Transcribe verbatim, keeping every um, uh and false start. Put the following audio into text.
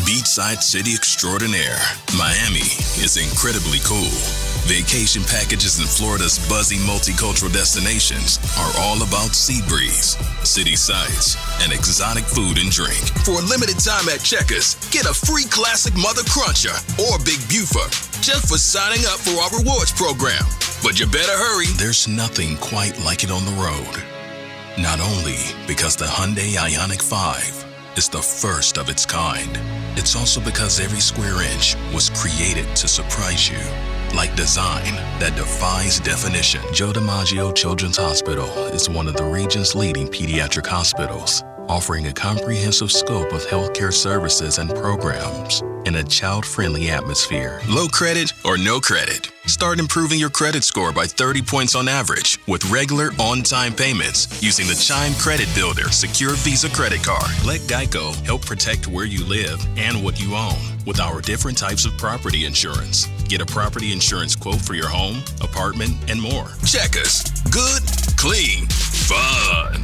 beachside city extraordinaire, Miami is incredibly cool. Vacation packages in Florida's buzzy multicultural destinations are all about sea breeze, city sights, and exotic food and drink. For a limited time at Checkers, get a free classic Mother Cruncher or Big Buford just for signing up for our rewards program. But you better hurry. There's nothing quite like it on the road. Not only because the Hyundai Ioniq five is the first of its kind, it's also because every square inch was created to surprise you. Like design that defies definition. Joe DiMaggio Children's Hospital is one of the region's leading pediatric hospitals, offering a comprehensive scope of healthcare services and programs in a child-friendly atmosphere. Low credit or no credit? Start improving your credit score by thirty points on average with regular on-time payments using the Chime Credit Builder Secure Visa Credit Card. Let Geico help protect where you live and what you own with our different types of property insurance. Get a property insurance quote for your home, apartment, and more. Checkers. Good, clean, fun.